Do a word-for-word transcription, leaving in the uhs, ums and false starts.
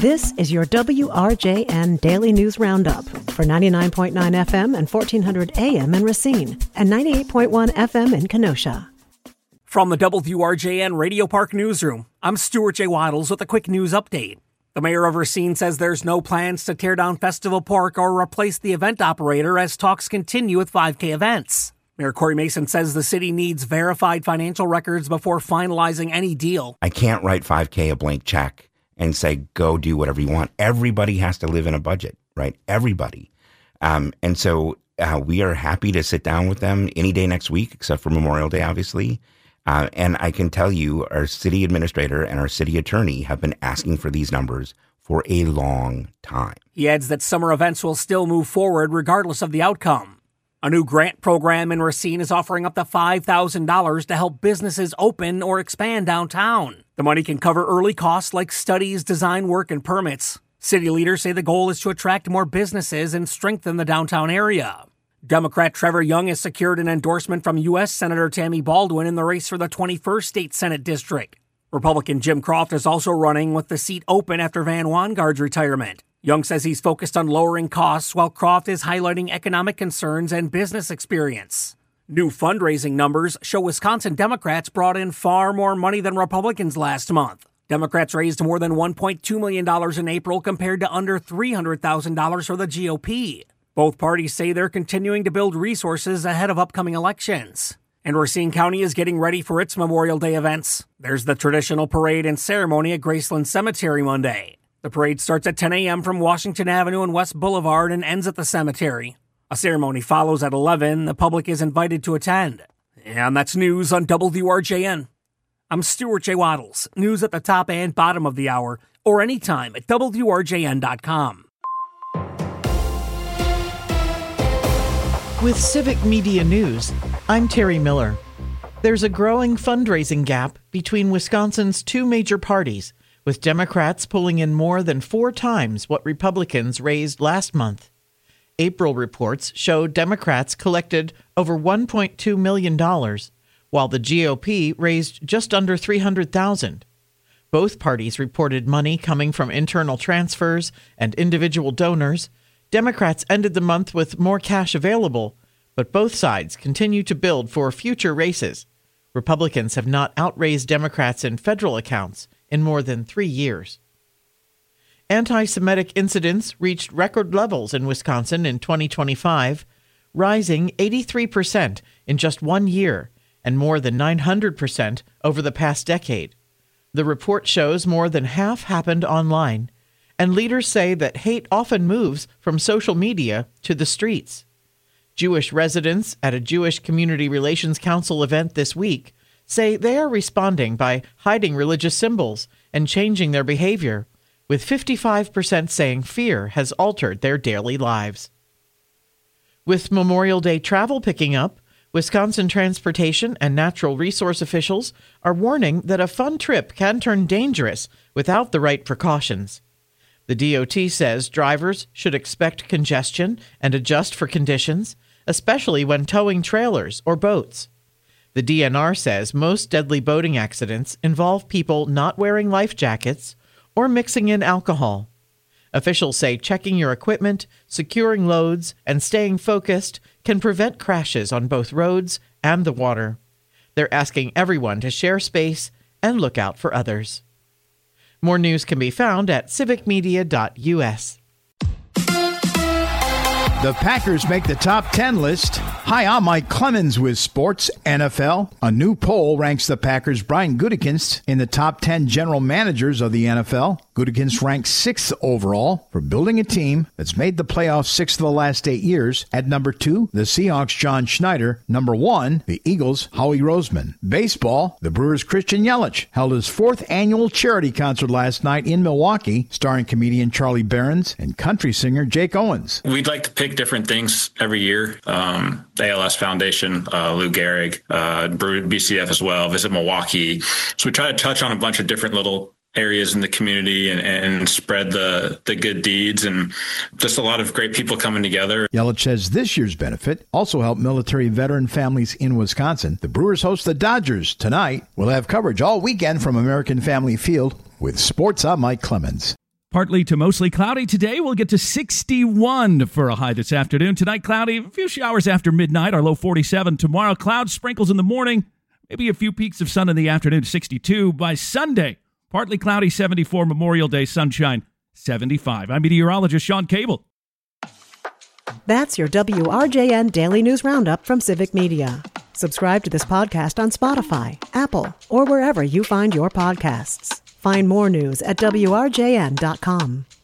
This is your W R J N Daily News Roundup for ninety-nine point nine F M and fourteen hundred A M in Racine and ninety-eight point one F M in Kenosha. From the W R J N Radio Park Newsroom, I'm Stuart J. Waddles with a quick news update. The mayor of Racine says there's no plans to tear down Festival Park or replace the event operator as talks continue with five K events. Mayor Corey Mason says the city needs verified financial records before finalizing any deal. I can't write five K a blank check and say, go do whatever you want. Everybody has to live in a budget, right? Everybody. Um, and so uh, we are happy to sit down with them any day next week, except for Memorial Day, obviously. Uh, and I can tell you our city administrator and our city attorney have been asking for these numbers for a long time. He adds that summer events will still move forward regardless of the outcome. A new grant program in Racine is offering up to five thousand dollars to help businesses open or expand downtown. The money can cover early costs like studies, design work, and permits. City leaders say the goal is to attract more businesses and strengthen the downtown area. Democrat Trevor Young has secured an endorsement from U S Senator Tammy Baldwin in the race for the twenty-first State Senate District. Republican Jim Croft is also running with the seat open after Van Wangard's retirement. Young says he's focused on lowering costs while Croft is highlighting economic concerns and business experience. New fundraising numbers show Wisconsin Democrats brought in far more money than Republicans last month. Democrats raised more than one point two million dollars in April compared to under three hundred thousand dollars for the G O P. Both parties say they're continuing to build resources ahead of upcoming elections. And Racine County is getting ready for its Memorial Day events. There's the traditional parade and ceremony at Graceland Cemetery Monday. The parade starts at ten a.m. from Washington Avenue and West Boulevard and ends at the cemetery. A ceremony follows at eleven. The public is invited to attend. And that's news on W R J N. I'm Stuart J. Waddles. News at the top and bottom of the hour, or anytime at W R J N dot com. With Civic Media News, I'm Terry Miller. There's a growing fundraising gap between Wisconsin's two major parties, with Democrats pulling in more than four times what Republicans raised last month. April reports show Democrats collected over one point two million dollars, while the G O P raised just under three hundred thousand dollars. Both parties reported money coming from internal transfers and individual donors. Democrats ended the month with more cash available, but both sides continue to build for future races. Republicans have not outraised Democrats in federal accounts in more than three years. Anti-Semitic incidents reached record levels in Wisconsin in twenty twenty-five, rising eighty-three percent in just one year and more than nine hundred percent over the past decade. The report shows more than half happened online, and leaders say that hate often moves from social media to the streets. Jewish residents at a Jewish Community Relations Council event this week say they are responding by hiding religious symbols and changing their behavior, with fifty-five percent saying fear has altered their daily lives. With Memorial Day travel picking up, Wisconsin transportation and natural resource officials are warning that a fun trip can turn dangerous without the right precautions. The D O T says drivers should expect congestion and adjust for conditions, especially when towing trailers or boats. The D N R says most deadly boating accidents involve people not wearing life jackets or mixing in alcohol. Officials say checking your equipment, securing loads, and staying focused can prevent crashes on both roads and the water. They're asking everyone to share space and look out for others. More news can be found at civic media dot U S. The Packers make the top ten list. Hi, I'm Mike Clemens with Sports N F L. A new poll ranks the Packers' Brian Gutekunst in the top ten general managers of the N F L. Gutekunst ranks sixth overall for building a team that's made the playoffs six of the last eight years. At number two, the Seahawks' John Schneider. Number one, the Eagles' Howie Roseman. Baseball, the Brewers' Christian Yelich held his fourth annual charity concert last night in Milwaukee, starring comedian Charlie Berens and country singer Jake Owens. We'd like to pick different things every year. Um, A L S Foundation, uh, Lou Gehrig, uh, B C F as well, Visit Milwaukee. So we try to touch on a bunch of different little areas in the community and, and spread the, the good deeds, and just a lot of great people coming together. Yelich says this year's benefit also helped military veteran families in Wisconsin. The Brewers host the Dodgers tonight. We'll have coverage all weekend from American Family Field. With sports, I'm Mike Clemens. Partly to mostly cloudy today. We'll get to sixty-one for a high this afternoon. Tonight, cloudy, a few showers after midnight, our low forty-seven. Tomorrow, clouds, sprinkles in the morning, maybe a few peaks of sun in the afternoon, sixty-two. By Sunday, partly cloudy, seventy-four. Memorial Day, sunshine, seventy-five. I'm meteorologist Sean Cable. That's your W R J N Daily News Roundup from Civic Media. Subscribe to this podcast on Spotify, Apple, or wherever you find your podcasts. Find more news at W R J N dot com.